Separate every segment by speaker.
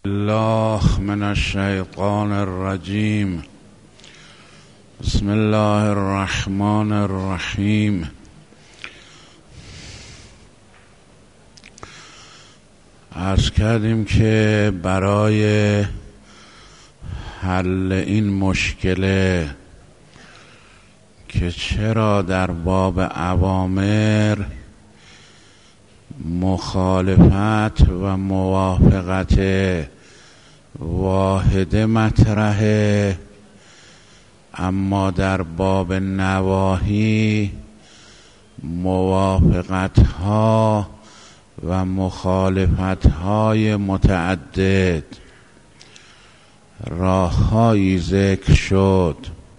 Speaker 1: الله من الشیطان الرجیم. بسم الله الرحمن الرحیم. عرض کردیم که برای حل این مشکله که چرا در باب اوامر مخالفت و موافقت واحده مطرحه، اما در باب نواهی موافقت ها و مخالفت های متعدد، راههایی ذکر شد.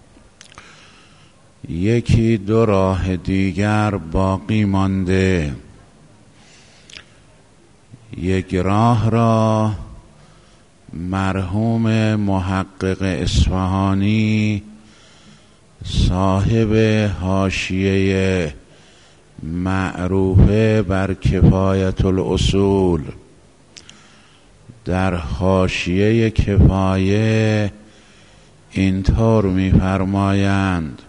Speaker 1: یکی دو راه دیگر باقی مانده. یک راه را مرحوم محقق اصفهانی صاحب حاشیه معروفه بر کفایت الاصول در حاشیه کفایه اینطور می‌فرمایند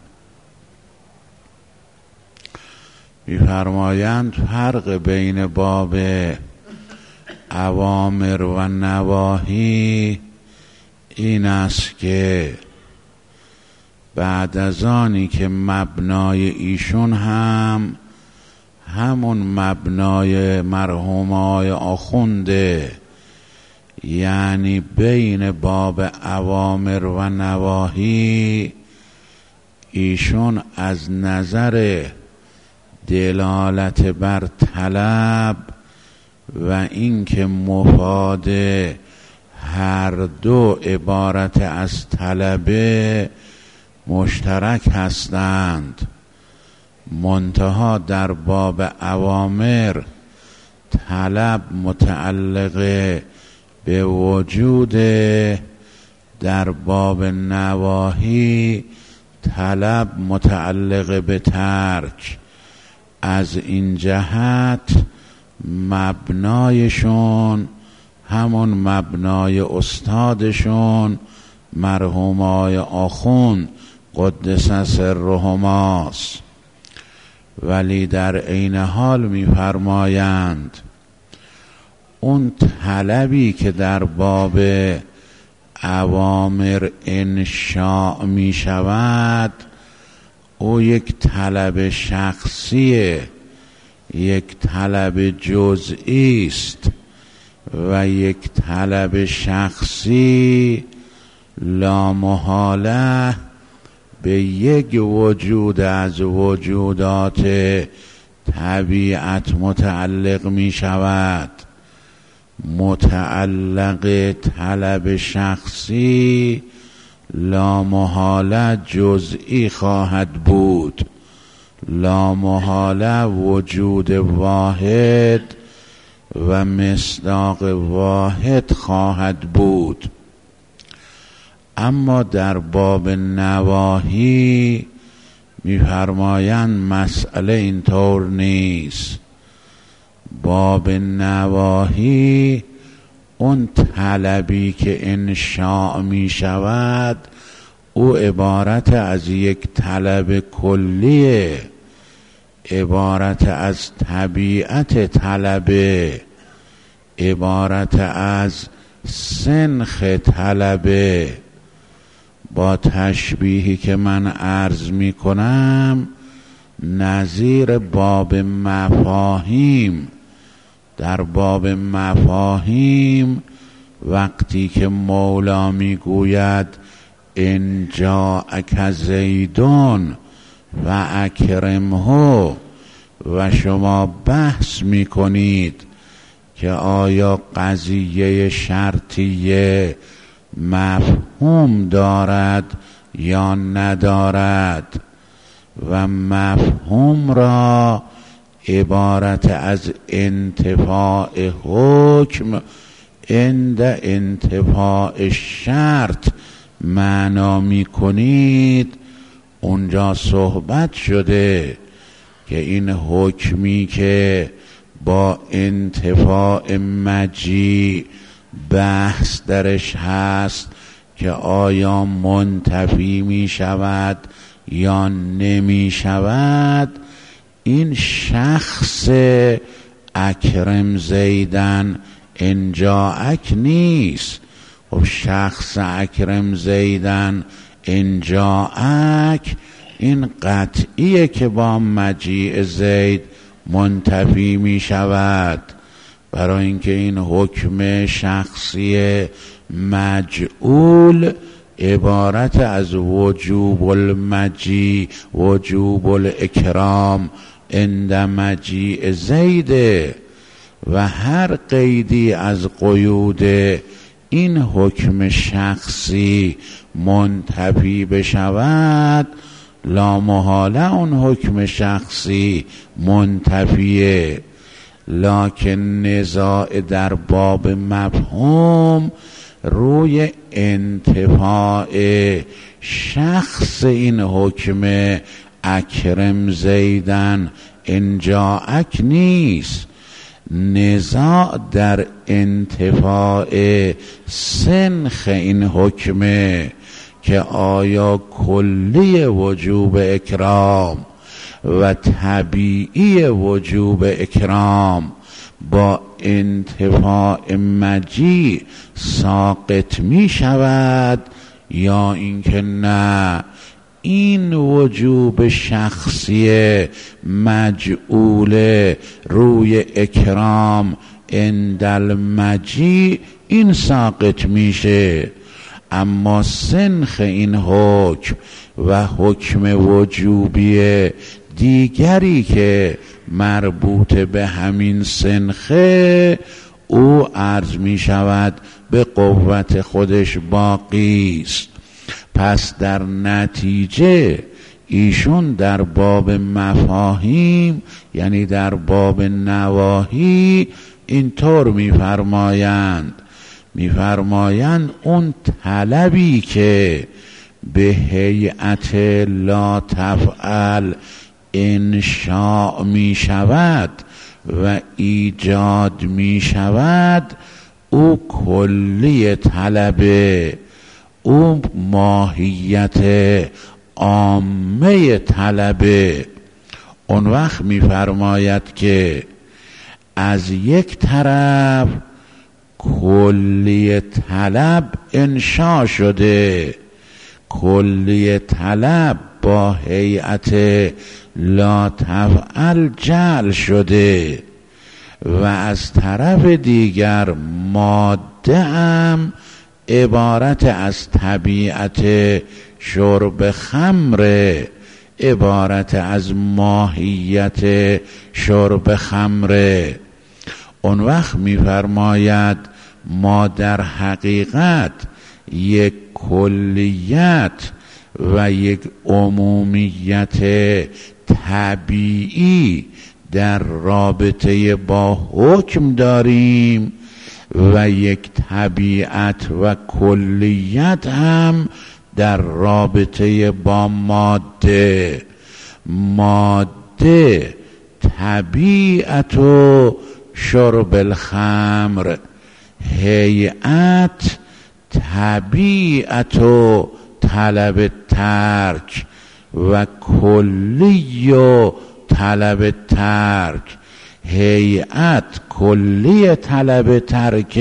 Speaker 1: فرق بین باب اوامر و نواهی این است که بعد از آنی که مبنای ایشون همون مبنای مرحوم آقای آخونده، یعنی بین باب اوامر و نواهی ایشون از نظر دلالت بر طلب و اینکه مفاد هر دو عبارت از طلبه مشترک هستند، منتها در باب اوامر طلب متعلق به وجود، در باب نواهی طلب متعلق به ترک. از این جهت مبنایشون همون مبنای استادشون مرحوم آقای آخوند قدس سرهماست، ولی در عین حال می‌فرمایند اون طلبی که در باب اوامر انشاء می شود او یک طلب شخصیه، یک طلب جزئی است و یک طلب شخصی لا محاله به یک وجود از وجودات طبیعت متعلق می شود. متعلق طلب شخصی لا محاله جزئی خواهد بود، لا محاله وجود واحد و مصداق واحد خواهد بود. اما در باب نواهی می‌فرمایند مسئله اینطور نیست. باب نواهی اون طلبی که انشاء می شود او عبارت از یک طلب کلیه، عبارت از طبیعت طلبه، عبارت از سنخ طلبه. با تشبیهی که من عرض می کنم نظیر باب مفاهیم، در باب مفاهیم وقتی که مولا می گوید ان جاءک زیدون و اکرمه و شما بحث می کنید که آیا قضیه شرطیه مفهوم دارد یا ندارد و مفهوم را عبارت از انتفاع حکم عند انتفاع شرط معنا می کنید، اونجا صحبت شده که این حکمی که با انتفاع مجیع بحث درش هست که آیا منتفی می شود یا نمی شود، این شخص اکرم زیدن ان جاءک نیست. خب شخص اکرم زیدن ان جاءک این قطعیه که با مجیء زید منتفی می شود، برای اینکه این حکم شخصی مجعول عبارت از وجوب المجیء وجوب الاکرام عند مجیء زیده و هر قیدی از قیود این حکم شخصی منتفی بشود لا محاله اون حکم شخصی منتفیه. لکن نزاع در باب مفهوم روی انتفاع شخص این حکم اکرم زیدن ان جاءک نیست، نزاع در انتفاع سنخ این حکمه که آیا کلی وجوب اکرام و طبیعی وجوب اکرام با انتفاع مجیء ساقط می شود یا اینکه نه این وجوب شخصی مجعول روی اکرام عند المجیء این ساقط میشه، اما سنخ این حکم و حکم وجوبی دیگری که مربوط به همین سنخه او عرض می شود به قوت خودش باقی است. پس در نتیجه ایشون در باب مفاهیم یعنی در باب نواهی اینطور میفرمایند اون طلبی که به هیئت لا تفعل انشاء می شود و ایجاد می شود او کلی طلبه، او ماهیت عامه طلبه. اون وقت می‌فرماید که از یک طرف کلی طلب انشاء شده، کلی طلب با هیئت لا تفعل جعل شده و از طرف دیگر ماده هم عبارت از طبیعت شرب خمر، عبارت از ماهیت شرب خمر. اون وقت می‌فرماید ما در حقیقت یک کلیت و یک عمومیت طبیعی در رابطه با حکم داریم و یک طبیعت و کلیت هم در رابطه با ماده. ماده طبیعت و شرب الخمر، هیئت طبیعت و طلب ترک و کلی و طلب ترک. هیئت کلی طلب ترک،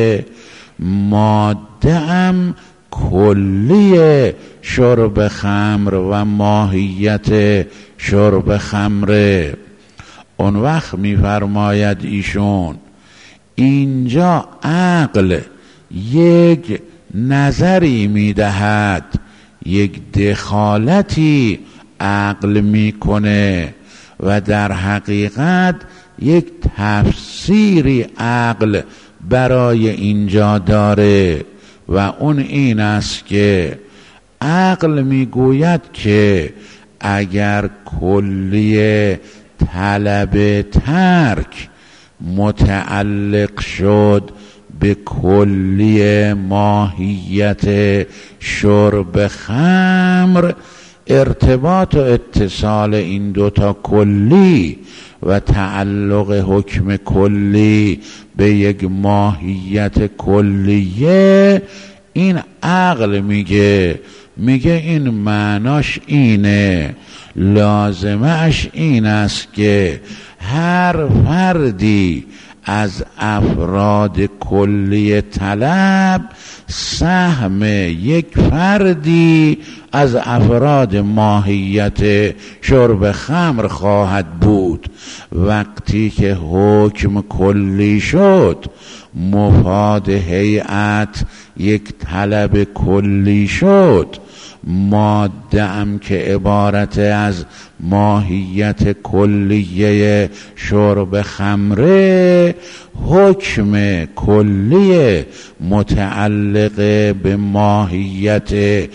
Speaker 1: ماده هم کلی شرب خمر و ماهیت شرب خمر. اون وقت می‌فرماید ایشون اینجا عقل یک نظری می‌دهد، یک دخالتی عقل می‌کنه و در حقیقت یک تفسیری عقل برای اینجا داره و اون این است که عقل میگوید که اگر کلیه طلب ترک متعلق شد به کلیه ماهیت شرب خمر، ارتباط و اتصال این دوتا کلی و تعلق حکم کلی به یک ماهیت کلیه، این عقل میگه این معناش اینه، لازمش این است که هر فردی از افراد کلی طلب سهم یک فردی از افراد ماهیت شرب خمر خواهد بود. وقتی که حکم کلی شد، مفاد هیئت یک طلب کلی شد، ماده ام که عبارت از ماهیت کلیه شرب خمره، حکم کلی متعلق به ماهیت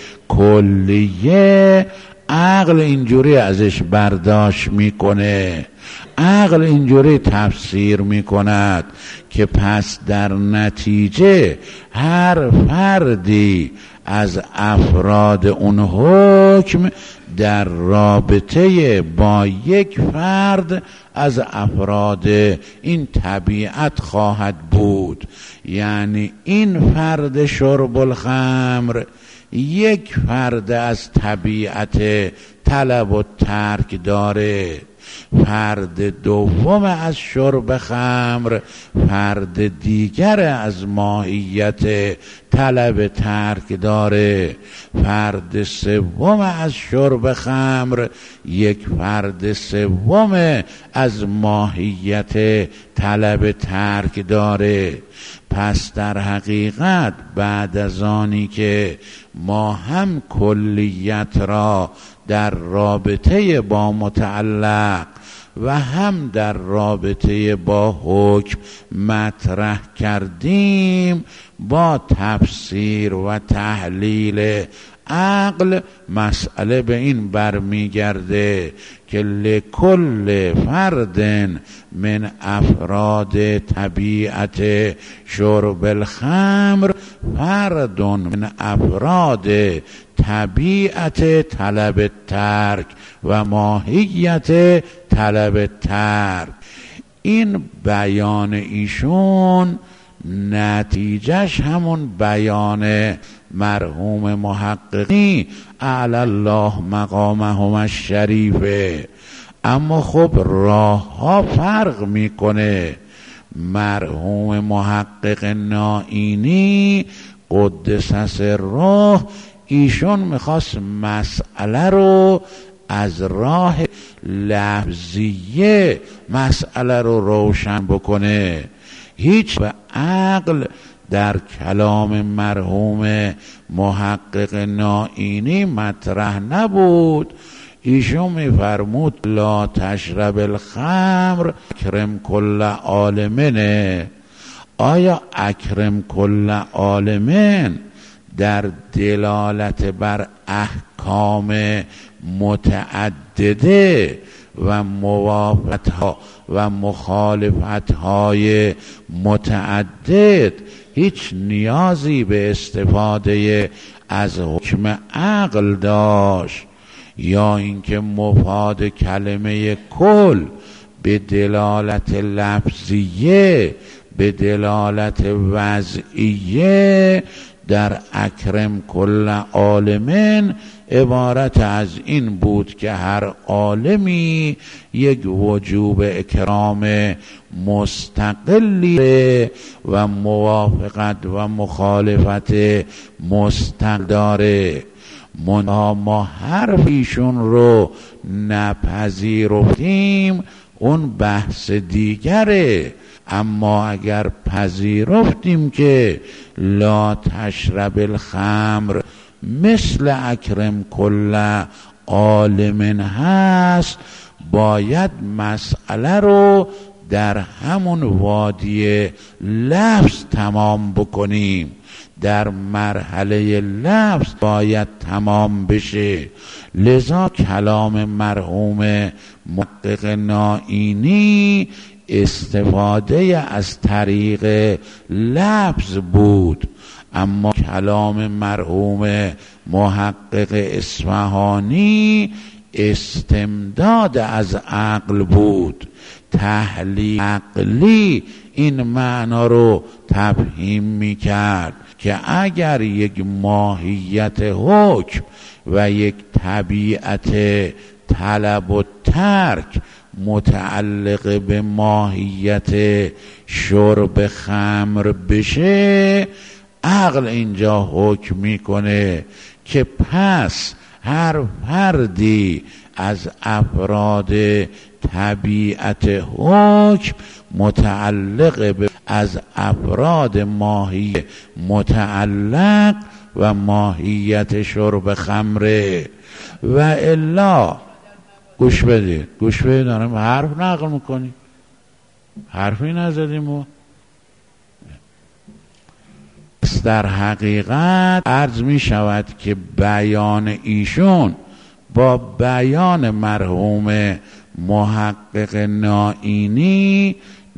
Speaker 1: کلیه، عقل اینجوری ازش برداشت میکنه، عقل اینجوری تفسیر میکند که پس در نتیجه هر فردی از افراد اون حکم در رابطه با یک فرد از افراد این طبیعت خواهد بود. یعنی این فرد شرب الخمر یک فرد از طبیعت طلب و ترک داره، فرد دوم از شرب خمر فرد دیگر از ماهیت طلب ترک داره، فرد سوم از شرب خمر یک فرد سوم از ماهیت طلب ترک داره. پس در حقیقت بعد از آنی که ما هم کلیت را در رابطه با متعلق و هم در رابطه با حکم مطرح کردیم، با تفسیر و تحلیل عقل مسئله به این برمیگرده که لکل فرد من افراد طبیعت شرب الخمر فرد من افراد طبیعت طلب ترک و ماهیت طلب ترک. این بیان ایشون نتیجهش همون بیان مرحوم محققی اعلی الله مقامهم الشریفه، اما خب راه ها فرق میکنه. مرحوم محقق نائینی قدس سره ایشون میخواست مسئله رو از راه لفظیه مسئله رو روشن بکنه. هیچ به عقل در کلام مرحوم محقق نائینی مطرح نبود. ایشون میفرمود لا تشرب الخمر اکرم کل عالمنه. آیا اکرم کل عالمن در دلالت بر احکام متعدده و موافقتها و مخالفتهای متعدد هیچ نیازی به استفاده از حکم عقل داشت، یا اینکه مفاد کلمه کل به دلالت لفظیه به دلالت وضعیه در اکرم کل عالمن عبارت از این بود که هر عالمی یک وجوب اکرام مستقلی و موافقت و مخالفت مستقل داره. ما حرفیشون رو نپذیرفتیم اون بحث دیگره، اما اگر پذیرفتیم که لا تشرب الخمر مثل اکرم کل عالم هست، باید مسئله رو در همون وادی لفظ تمام بکنیم، در مرحله لفظ باید تمام بشه. لذا کلام مرحوم محقق نائینی استفاده از طریق لفظ بود، اما کلام مرحوم محقق اصفهانی استمداد از عقل بود، تحلیل عقلی این معنا رو تفهیم میکرد که اگر یک ماهیت حکم و یک طبیعت طلب و ترک متعلق به ماهیت شرب خمر بشه، عقل اینجا حکم میکنه که پس هر فردی از افراد طبیعت حکم متعلق به از افراد ماهی متعلق و ماهیت شرب خمره. و الا گوش بدید دارم حرف نقل میکنی، حرفی نزدیم و در حقیقت عرض می شود که بیان ایشون با بیان مرحوم محقق نائینی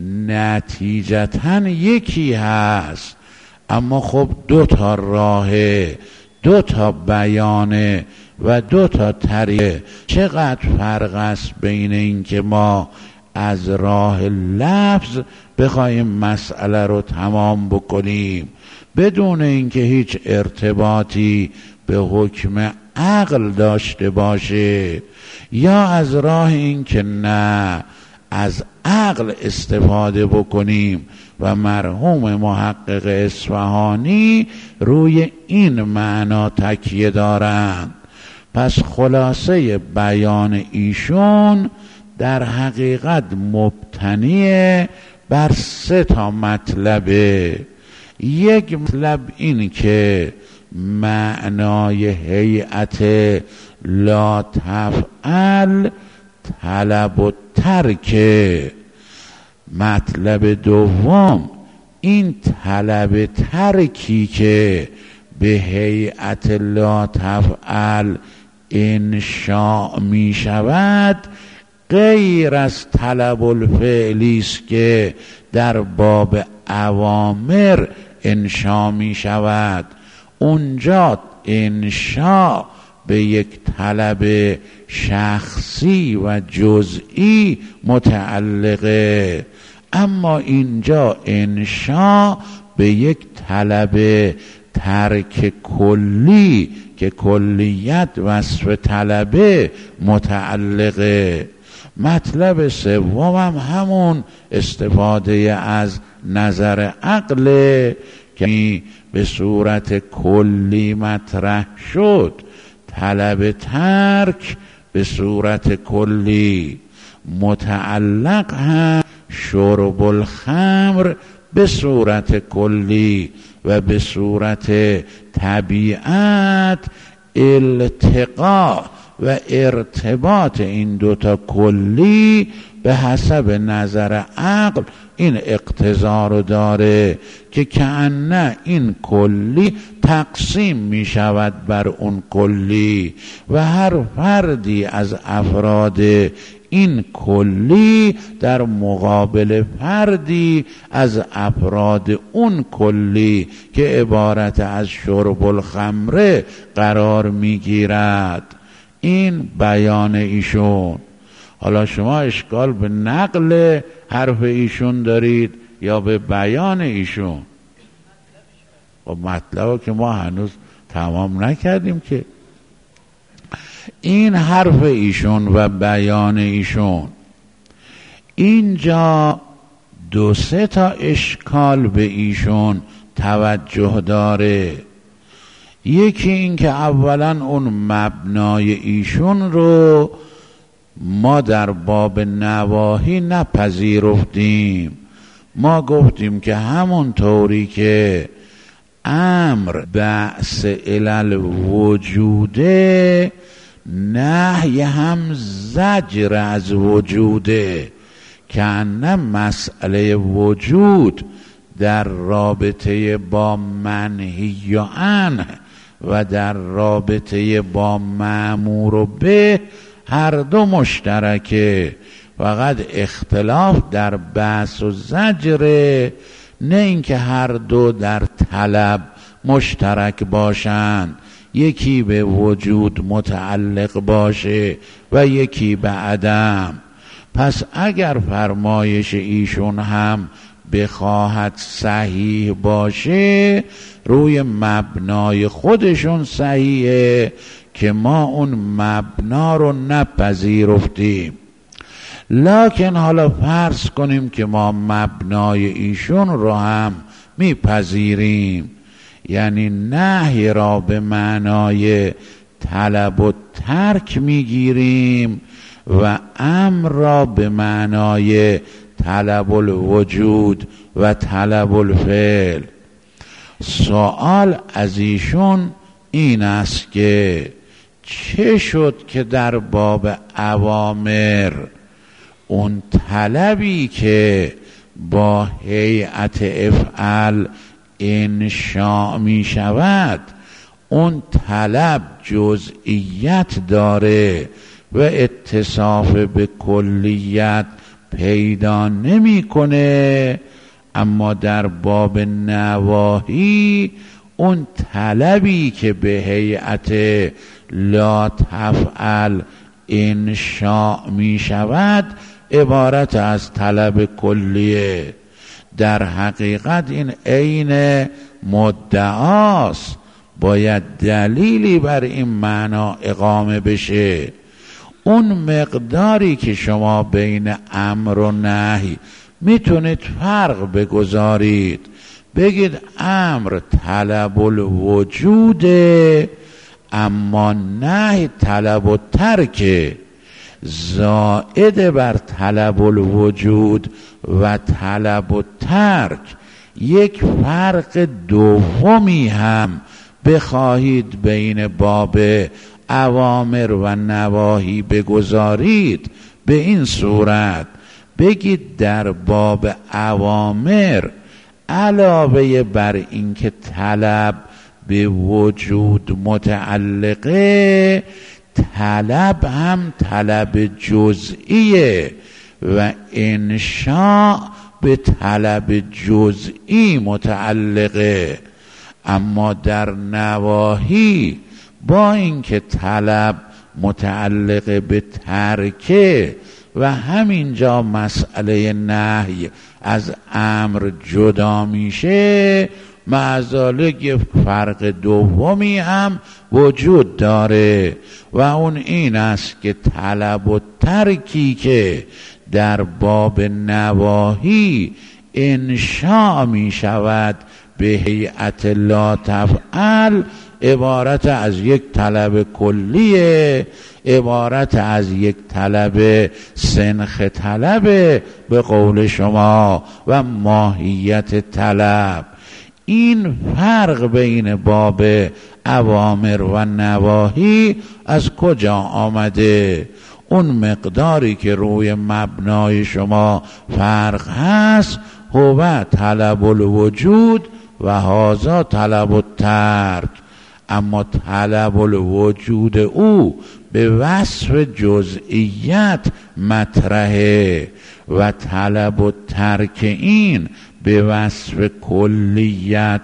Speaker 1: نتیجتاً یکی هست، اما خب دو تا راهه، دو تا بیانه و دو تا طریقه. چقدر فرق است بین این که ما از راه لفظ بخوایم مسئله رو تمام بکنیم بدون اینکه هیچ ارتباطی به حکم عقل داشته باشه، یا از راه این که نه از عقل استفاده بکنیم و مرحوم محقق اصفهانی روی این معنا تکیه دارند. پس خلاصه بیان ایشون در حقیقت مبتنی بر 3 تا مطلبه. یک مطلب این که معنای هیئت لا تفعل طلب و ترکه. مطلب دوم این طلب ترکی که به هیئت لا تفعل انشاء می شود غیر از طلب الفعلی است که در باب اوامر انشاء می شود. اونجا انشاء به یک طلب شخصی و جزئی متعلقه، اما اینجا انشاء به یک طلب ترک کلی که کلیت وصف طلبه متعلقه. مطلب سوم هم همون استفاده از نظر عقل که به صورت کلی مطرح شد، طلب ترک به صورت کلی، متعلق هم شرب الخمر به صورت کلی و به صورت طبیعت التقاء و ارتباط این دوتا کلی به حسب نظر عقل این اقتضا رو داره که کأنه این کلی تقسیم می شود بر اون کلی و هر فردی از افراد این کلی در مقابل فردی از افراد اون کلی که عبارت از شرب الخمره قرار می گیرد. این بیان ایشون. حالا شما اشکال به نقل حرف ایشون دارید یا به بیان ایشون؟ و مطلب که ما هنوز تمام نکردیم که. این حرف ایشون و بیان ایشون اینجا 2-3 تا اشکال به ایشون توجه داره. یکی این که اولا اون مبنای ایشون رو ما در باب نواهی نپذیرفتیم. ما گفتیم که همون طوری که امر بعث علل وجوده، نهی هم زجر از وجوده، که انه مسئله وجود در رابطه با منهی عنه و در رابطه با مأمور به هر دو مشترکه، فقط اختلاف در بحث و زجره، نه اینکه هر دو در طلب مشترک باشند، یکی به وجود متعلق باشه و یکی به عدم. پس اگر فرمایش ایشون هم بخواهد صحیح باشه، روی مبنای خودشون صحیحه که ما اون مبنا رو نپذیرفتیم. لکن حالا فرض کنیم که ما مبنای ایشون رو هم میپذیریم، یعنی نهی را به معنای طلب و ترک میگیریم و امر را به معنای طلب الوجود و طلب الفعل. سوال از ایشون این است که چه شد که در باب اوامر اون طلبی که با هیئت افعل انشاء می شود، اون طلب جزئیت داره و اتصاف به کلیت پیدا نمی کنه، اما در باب نواهی اون طلبی که به هیئت لا تفعل انشاء می شود عبارت از طلب کلیه. در حقیقت این عین مدعاست، باید دلیلی بر این معنا اقامه بشه. اون مقداری که شما بین امر و نهی میتونید فرق بگذارید، بگید امر طلب الوجوده اما نهی طلب و ترکه، زائد بر طلب الوجود و طلب و ترک یک فرق دومی هم بخواهید بین باب اوامر و نواهی بگذارید، به این صورت بگید در باب اوامر علاوه بر این که طلب به وجود متعلقه، طلب هم طلب جزئیه و انشاء به طلب جزئی متعلقه. اما در نواهی با اینکه طلب متعلق به ترکه و همینجا مسئله نهی از امر جدا میشه، معذالک یک فرق دومی هم وجود داره و اون این است که طلب و ترکی که در باب نواهی انشاء می شود به هیئت لا تفعل، عبارت از یک طلب کلیه، عبارت از یک طلب سنخ طلب به قول شما و ماهیت طلب. این فرق بین باب اوامر و نواهی از کجا آمده؟ اون مقداری که روی مبنای شما فرق هست هو طلب الوجود و هذا طلب الترک، اما طلب الوجود او به وصف جزئیت مطرحه و طلب الترک این به وصف کلیت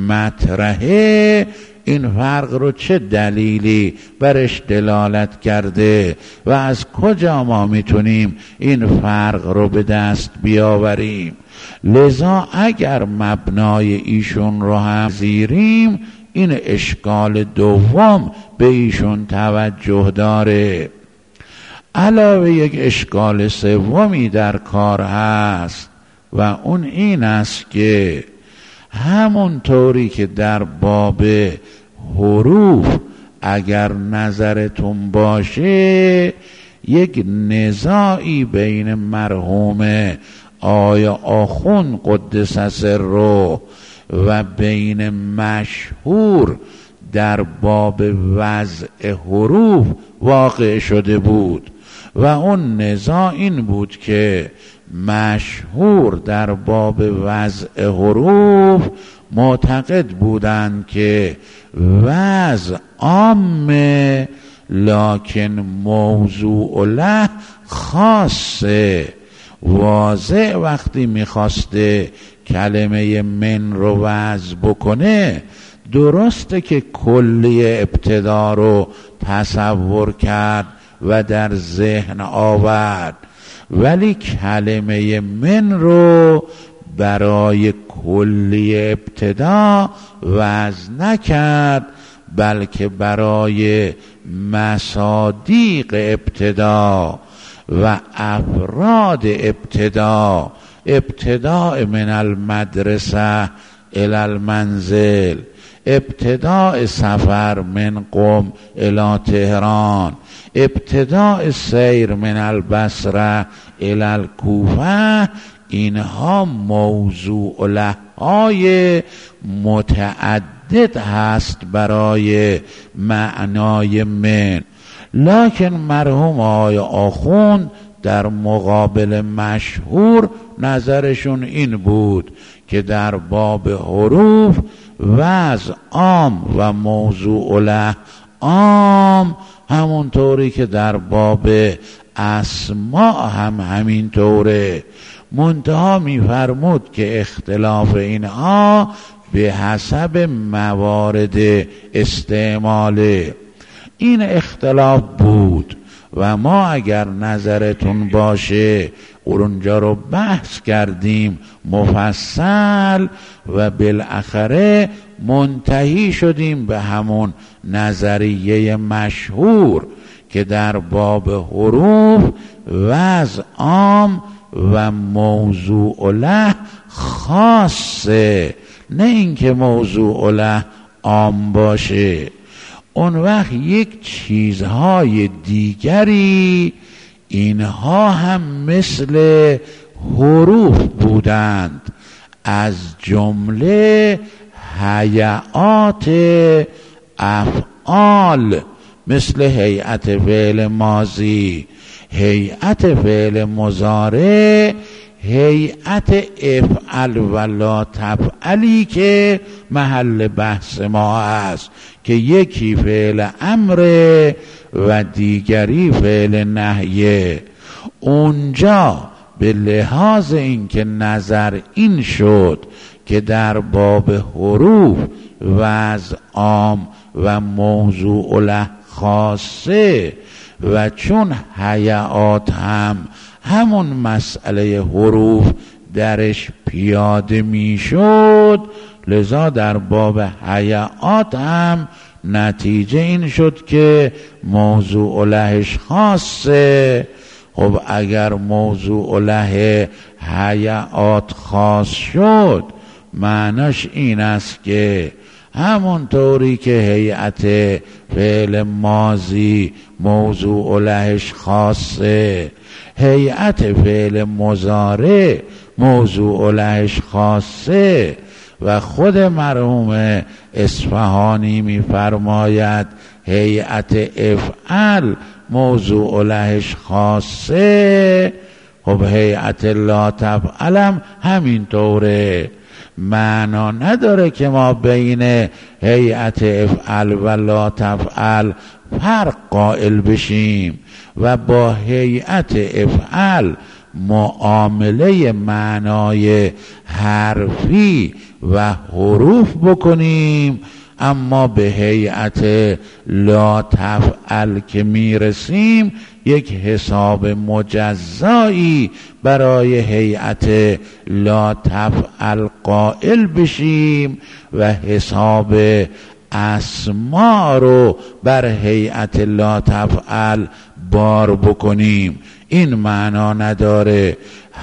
Speaker 1: مطرحه. این فرق رو چه دلیلی برش دلالت کرده و از کجا ما میتونیم این فرق رو به دست بیاوریم؟ لذا اگر مبنای ایشون رو هم زیریم، این اشکال دوم به ایشون توجه داره. علاوه یک اشکال سومی در کار هست و اون این است که همون طوری که در باب حروف اگر نظرتون باشه یک نزاعی بین مرحوم آیا آخون قدس سره و بین مشهور در باب وضع حروف واقع شده بود و اون نزاع این بود که مشهور در باب وضع حروف معتقد بودند که وضع عامه لکن موضوع له خاصه. واضح وقتی میخواسته کلمه من رو وضع بکنه، درسته که کلی ابتدا رو تصور کرد و در ذهن آورد، ولی کلمه من رو برای کلی ابتدا وضع نکرد، بلکه برای مصادیق ابتدا و افراد ابتدا، ابتداء من المدرسه الی المنزل، ابتداء سفر من قم الی تهران، ابتداء سیر من البصره الی الکوفه، اینها موضوع لهای متعدد هست برای معنای من. لکن مرحوم آقای آخوند در مقابل مشهور نظرشون این بود که در باب حروف وضع عام و موضوع له عام، همونطوری که در باب اسماء هم همین طوره. منتها میفرمود که اختلاف اینها به حسب موارد استعماله. این اختلاف بود و ما اگر نظرتون باشه اونجا رو بحث کردیم مفصل و بالاخره منتهی شدیم به همون نظریه مشهور که در باب حروف وضع عام و موضوع له خاصه، نه اینکه موضوع له عام باشه. اون وقت یک چیزهای دیگری اینها هم مثل حروف بودند، از جمله هیئات افعال، مثل هیئت فعل ماضی، هیئت فعل مضارع، هیئت افعل و لا تفعلی که محل بحث ما است که یکی فعل امر و دیگری فعل نهیه. اونجا به لحاظ اینکه نظر این شد که در باب حروف وضع عام و موضوع له خاصه و چون هیئات هم همون مسئله حروف درش پیاده می شد، لذا در باب هیئات هم نتیجه این شد که موضوع لهش خاصه. خب اگر موضوع له هیئات خاص شد، معناش این است که همون طوری که هیئت فعل ماضی موضوع لهش خاصه، هیئت فعل مضارع موضوع لهش خاصه، و خود مرحوم اصفهانی می‌فرماید هیئت افعل موضوع لهش خاصه، خب هیئت لا تفعلم همین طوره. معنا نداره که ما بین هیئت افعل و لا تفعل فرق قائل بشیم و با هیئت افعل معامله معنای حرفی و حروف بکنیم، اما به هیئت لا تفعل که میرسیم یک حساب مجزایی برای هیئت لا تفعل قائل بشیم و حساب اسما رو بر هیئت لا تفعل بار بکنیم. این معنا نداره.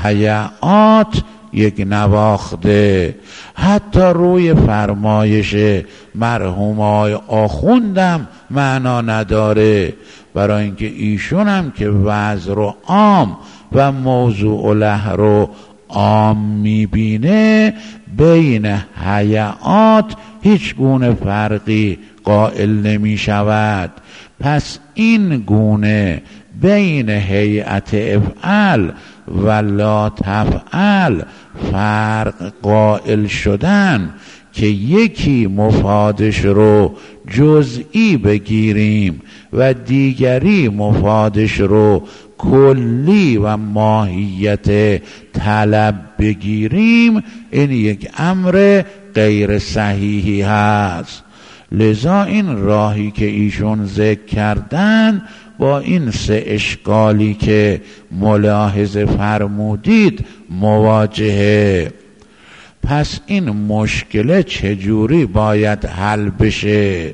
Speaker 1: هیئات یک نواخته، حتی روی فرمایش مرحوم آقای آخوندم معنا نداره، برای اینکه ایشون هم که وضع رو عام و موضوع له رو عام میبینه، بین هیئات هیچ گونه فرقی قائل نمی شود. پس این گونه بین هیئت افعل و لا تفعل فرق قائل شدن که یکی مفادش رو جزئی بگیریم و دیگری مفادش رو کلی و ماهیت طلب بگیریم، این یک امر غیر صحیحی هست. لذا این راهی که ایشون ذکر کردن با این سه اشکالی که ملاحظه فرمودید مواجهه. پس این مشکل چجوری باید حل بشه؟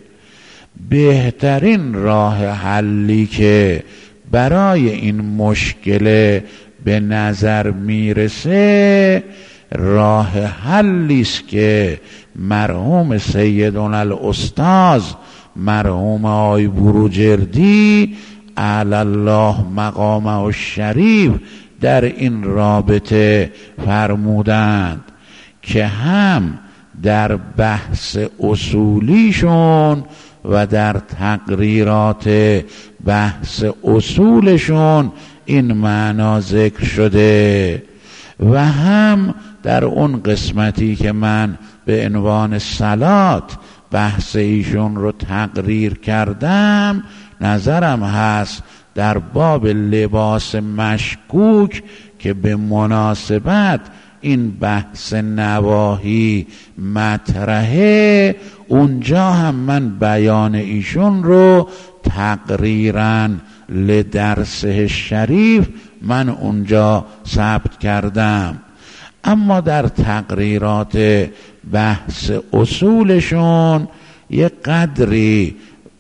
Speaker 1: بهترین راه حلی که برای این مشکل به نظر میرسه راه حلی است که مرحوم سیدنا الاستاذ مرحوم آقای بروجردی اعلی الله مقامه الشریف در این رابطه فرمودند که هم در بحث اصولیشون و در تقریرات بحث اصولشون این معنا ذکر شده و هم در اون قسمتی که من به عنوان صلات بحث ایشون رو تقریر کردم، نظرم هست در باب لباس مشکوک که به مناسبت این بحث نواهی مطرحه، اونجا هم من بیان ایشون رو تقریراً لدرسه شریف من اونجا ثبت کردم. اما در تقریرات بحث اصولشون یک قدری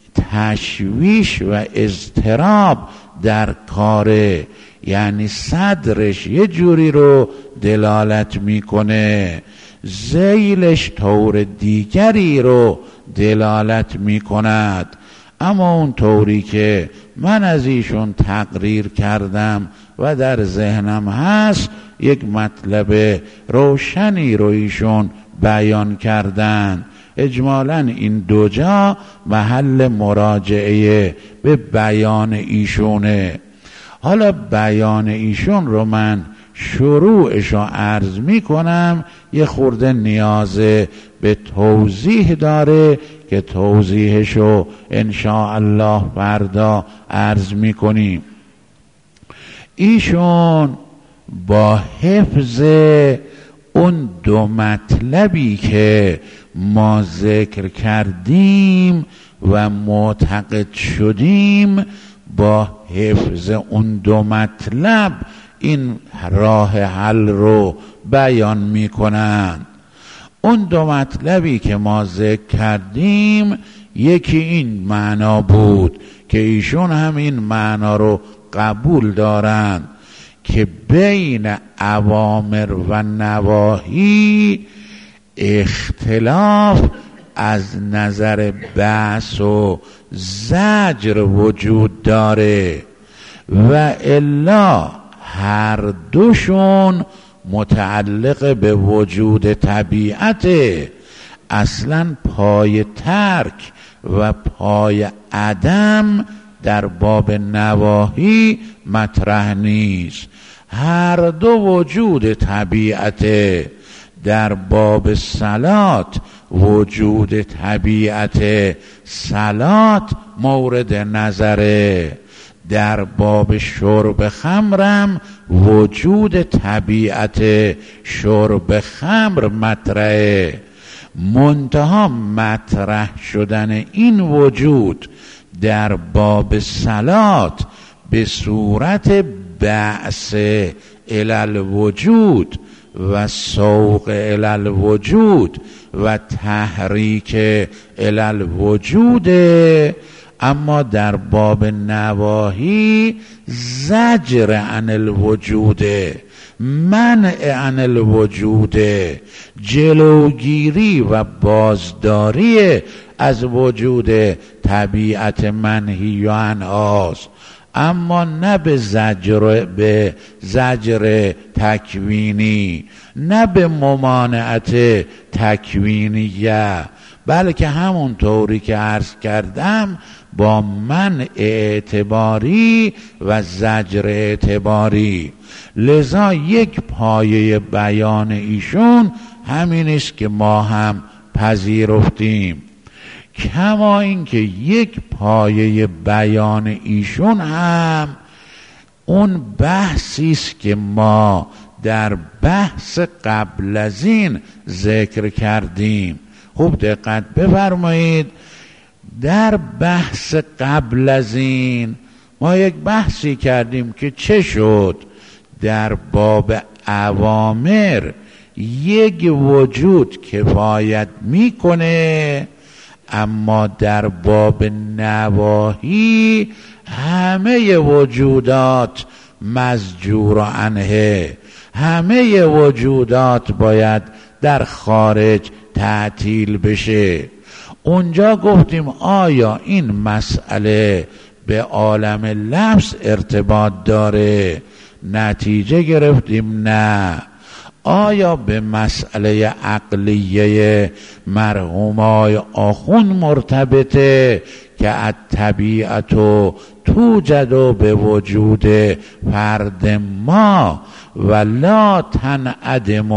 Speaker 1: تشویش و اضطراب در کاره، یعنی صدرش یه جوری رو دلالت میکنه، ذیلش طور دیگری رو دلالت میکند. اما اون طوری که من از ایشون تقریر کردم و در ذهنم هست یک مطلب روشنی رو ایشون بیان کردن. اجمالاً این دو جا محل مراجعه به بیان ایشونه. حالا بیان ایشون رو من شروعش رو عرض می کنم، یه خورده نیاز به توضیح داره که توضیحش رو انشاءالله فردا عرض می کنیم. ایشون با حفظ اون دو مطلبی که ما ذکر کردیم و معتقد شدیم، با حفظ اون دو مطلب این راه حل رو بیان میکنن. اون دو مطلبی که ما ذکر کردیم، یکی این معنا بود که ایشون هم این معنا رو قبول دارن که بین اوامر و نواهی اختلاف از نظر بحث و زجر وجود داره و الا هر دوشون متعلق به وجود طبیعته. اصلا پای ترک و پای عدم در باب نواهی مطرح نیست، هر دو وجود طبیعته. در باب صلات وجود طبیعت صلات مورد نظره، در باب شرب خمرم وجود طبیعت شرب خمر مطرحه. منتها مطرح شدن این وجود در باب صلات به صورت بعث الالوجود و سوق الالوجود و تحریک الالوجود، اما در باب نواهی زجر عن الوجود، منع عن الوجود، جلوگیری و بازداری از وجود طبیعت منهی عنهاست، اما نه به زجر تکوینی، نه به ممانعت تکوینیه، بلکه همون طوری که عرض کردم با منع اعتباری و زجر اعتباری. لذا یک پایه بیان ایشون همین است که ما هم پذیرفتیم، کما اینکه یک پایه بیان ایشون هم اون بحثی است که ما در بحث قبل از این ذکر کردیم. خوب دقت بفرمایید، در بحث قبل از این ما یک بحثی کردیم که چه شد؟ در باب اوامر یک وجود کفایت میکنه، اما در باب نواهی همه وجودات مزجور عنه، همه وجودات باید در خارج تعطیل بشه. اونجا گفتیم آیا این مسئله به عالم لفظ ارتباط داره؟ نتیجه گرفتیم نه. آیا به مسئله عقلیه مرحومای آخوند مرتبطه که الطبیعت توجد به وجود فرد ما و لا تنعدم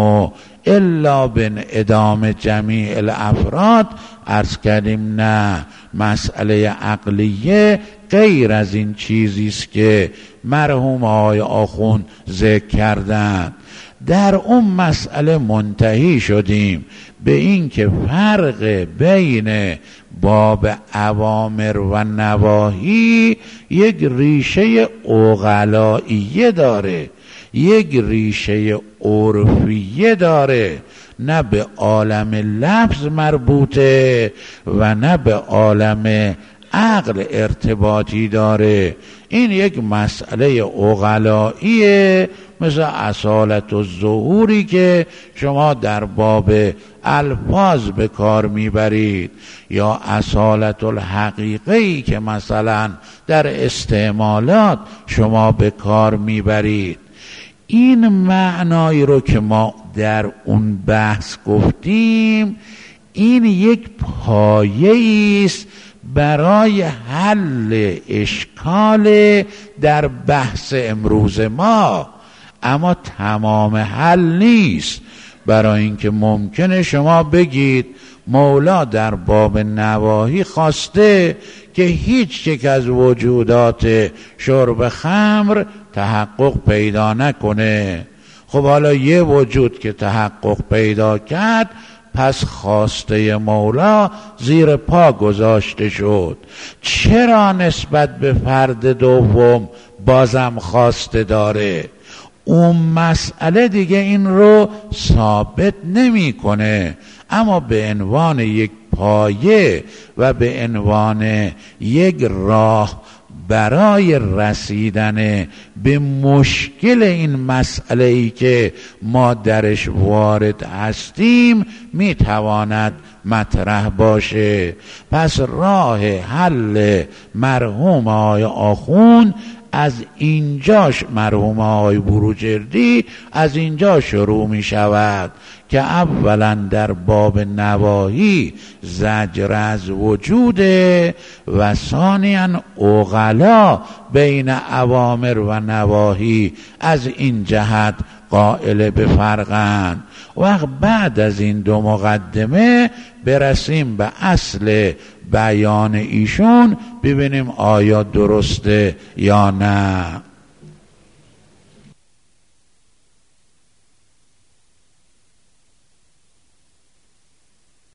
Speaker 1: الا بانعدام جمیع الافراد؟ عرض کردیم نه، مسئله عقلیه غیر از این چیزی است که مرحوم آقای آخوند ذکر کردند. در اون مسئله منتهی شدیم به این که فرق بین باب اوامر و نواهی یک ریشه عقلائیه داره، یک ریشه عرفیه داره، نه به عالم لفظ مربوطه و نه به عالم عقل ارتباطی داره. این یک مسئله عقلائیه، مثل اصالت الظهوری که شما در باب الفاظ به کار میبرید، یا اصالت الحقیقی که مثلا در استعمالات شما به کار میبرید. این معنایی رو که ما در اون بحث گفتیم، این یک پایه است برای حل اشکال در بحث امروز ما، اما تمام حل نیست. برای اینکه ممکنه شما بگید مولا در باب نواهی خواسته که هیچ یک از وجودات شرب خمر تحقق پیدا نکنه. خب حالا یه وجود که تحقق پیدا کرد، پس خواسته مولا زیر پا گذاشته شد. چرا نسبت به فرد دوم بازم خواسته داره؟ اون مسئله دیگه این رو ثابت نمی کنه، اما به عنوان یک پایه و به عنوان یک راه برای رسیدن به مشکل این مسئله ای که ما درش وارد هستیم میتواند مطرح باشه. پس راه حل مرحوم آقای آخوند از اینجاش، مرحوم آقای بروجردی از اینجا شروع می شود که اولا در باب نواهی زجر از وجوده و ثانیاً عقلا بین اوامر و نواهی از این جهت قائل به فرقند. وقت بعد از این دو مقدمه برسیم به اصل بیان ایشون، ببینیم آیا درسته یا نه.